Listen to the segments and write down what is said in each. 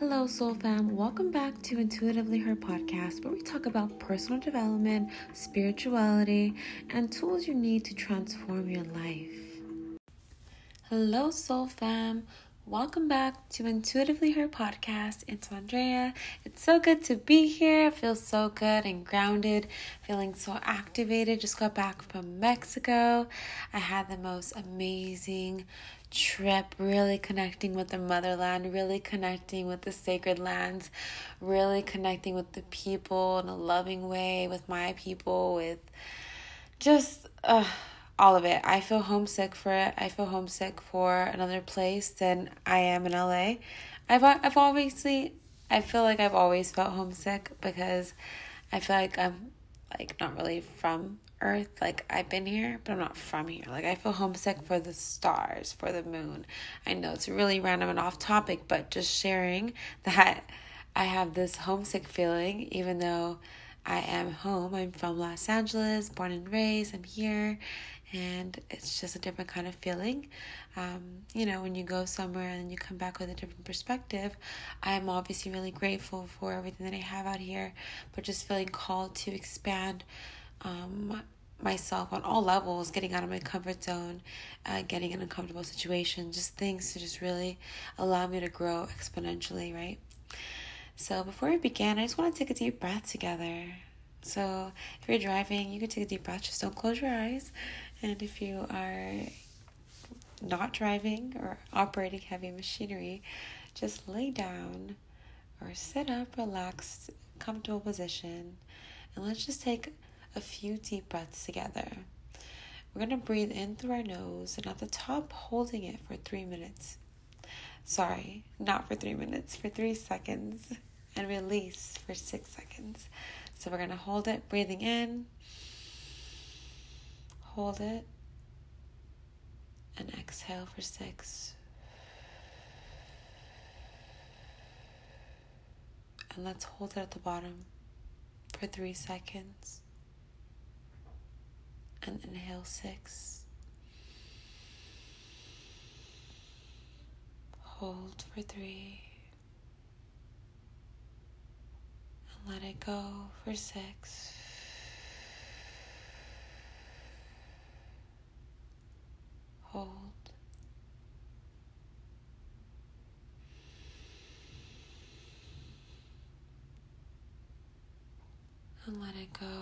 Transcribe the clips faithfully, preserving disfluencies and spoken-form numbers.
Hello, Soul Fam. Welcome back to Intuitively Her podcast, where we talk about personal development, spirituality, and tools you need to transform your life. Hello, Soul Fam. Welcome back to Intuitively Her podcast. It's Andrea. It's so good to be here. I feel so good and grounded, feeling so activated. Just got back from Mexico. I had the most amazing trip, really connecting with the motherland, really connecting with the sacred lands, really connecting with the people in a loving way, with my people, with just uh, all of it. I feel homesick for it. I feel homesick for another place than I am in L A. I've I've obviously I feel like I've always felt homesick because I feel like I'm like not really from Earth. Like I've been here, but I'm not from here. Like I feel homesick for the stars, for the moon. I know it's really random and off topic, but just sharing that I have this homesick feeling, even though I am home. I'm from Los Angeles, born and raised. I'm here, and it's just a different kind of feeling. Um, you know, when you go somewhere and you come back with a different perspective, I am obviously really grateful for everything that I have out here, but just feeling called to expand um, myself on all levels, getting out of my comfort zone, uh, getting in uncomfortable situations, just things to just really allow me to grow exponentially, right? So before we begin, I just want to take a deep breath together. So if you're driving, you can take a deep breath. Just don't close your eyes. And if you are not driving or operating heavy machinery, just lay down or sit up, relaxed, comfortable position. And let's just take a few deep breaths together. We're going to breathe in through our nose and at the top, holding it for three minutes. Sorry, not for three minutes, for three seconds. And release for six seconds. So we're going to hold it, breathing in, hold it, and exhale for six. And let's hold it at the bottom for three seconds. And inhale six. Hold for three. Let it go for six. Hold. And let it go.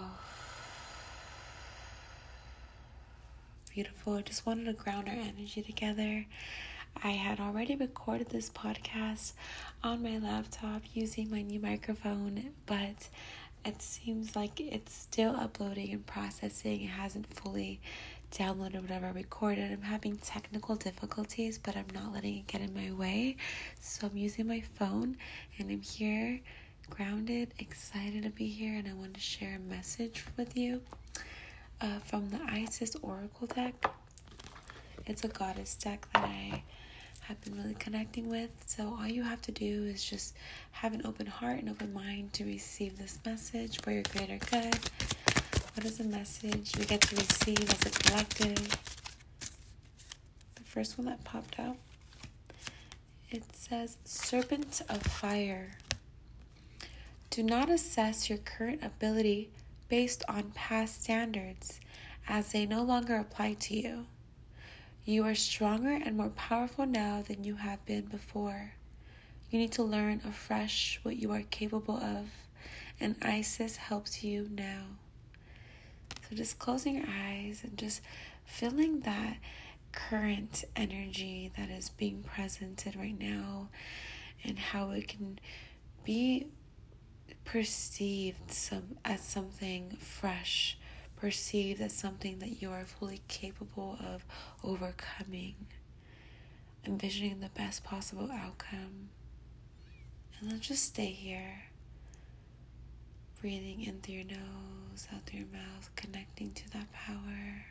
Beautiful. I just wanted to ground our energy together. I had already recorded this podcast on my laptop using my new microphone, but it seems like it's still uploading and processing. It hasn't fully downloaded whatever I recorded. I'm having technical difficulties, but I'm not letting it get in my way. So I'm using my phone, and I'm here, grounded, excited to be here, and I want to share a message with you uh, from the Isis Oracle deck. It's a goddess deck that I have been really connecting with. So all you have to do is just have an open heart and open mind to receive this message for your greater good. What is the message we get to receive as a collective? The first one that popped up, it says, Serpent of Fire. Do not assess your current ability based on past standards, as they no longer apply to you. You are stronger and more powerful now than you have been before. You need to learn afresh what you are capable of, and Isis helps you now. So just closing your eyes and just feeling that current energy that is being presented right now and how it can be perceived some as something fresh, perceived as something that you are fully capable of overcoming, envisioning the best possible outcome. And let's just stay here, breathing in through your nose, out through your mouth, connecting to that power.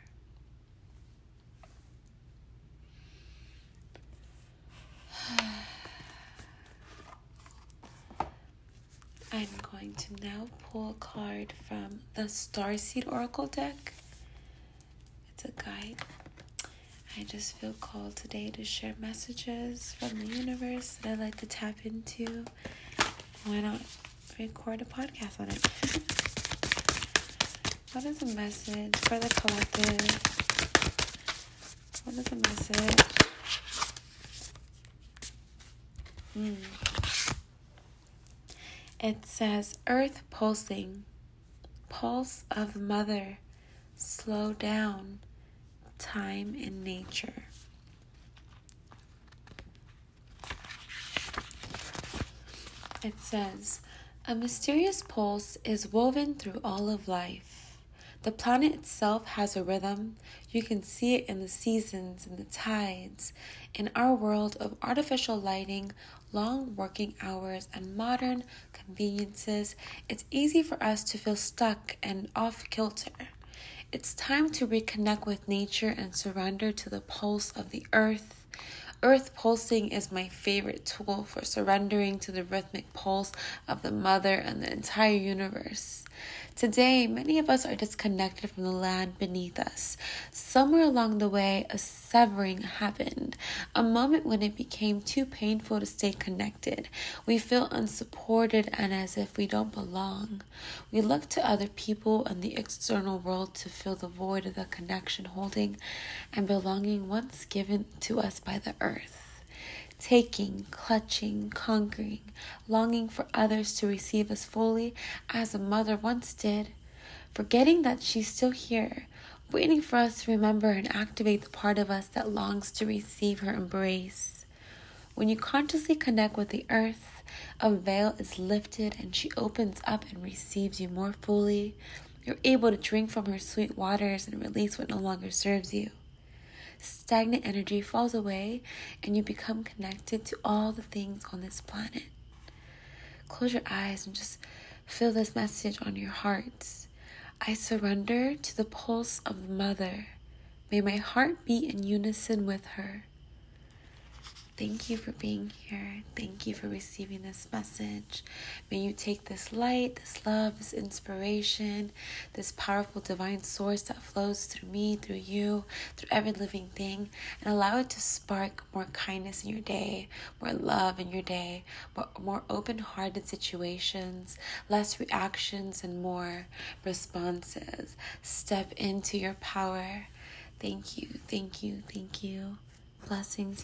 I'm going to now pull a card from the Starseed Oracle deck. It's a guide. I just feel called today to share messages from the universe that I like to tap into. Why not record a podcast on it? What is a message for the collective? What is a message? Hmm. It says, Earth pulsing, pulse of mother, slow down, time in nature. It says, a mysterious pulse is woven through all of life. The planet itself has a rhythm. You can see it in the seasons and the tides. In our world of artificial lighting, long working hours, and modern conveniences, it's easy for us to feel stuck and off kilter. It's time to reconnect with nature and surrender to the pulse of the earth. Earth pulsing is my favorite tool for surrendering to the rhythmic pulse of the mother and the entire universe. Today, many of us are disconnected from the land beneath us. Somewhere along the way, a severing happened, a moment when it became too painful to stay connected. We feel unsupported and as if we don't belong. We look to other people and the external world to fill the void of the connection, holding and belonging once given to us by the earth. Taking, clutching, conquering, longing for others to receive us fully as a mother once did, forgetting that she's still here, waiting for us to remember and activate the part of us that longs to receive her embrace. When you consciously connect with the earth, a veil is lifted and she opens up and receives you more fully. You're able to drink from her sweet waters and release what no longer serves you. Stagnant energy falls away and you become connected to all the things on this planet. Close your eyes and just feel this message on your hearts. I surrender to the pulse of Mother. May my heart beat in unison with her. Thank you for being here. Thank you for receiving this message. May you take this light, this love, this inspiration, this powerful divine source that flows through me, through you, through every living thing, and allow it to spark more kindness in your day, more love in your day, more, more open-hearted situations, less reactions, and more responses. Step into your power. Thank you, thank you, thank you. Blessings.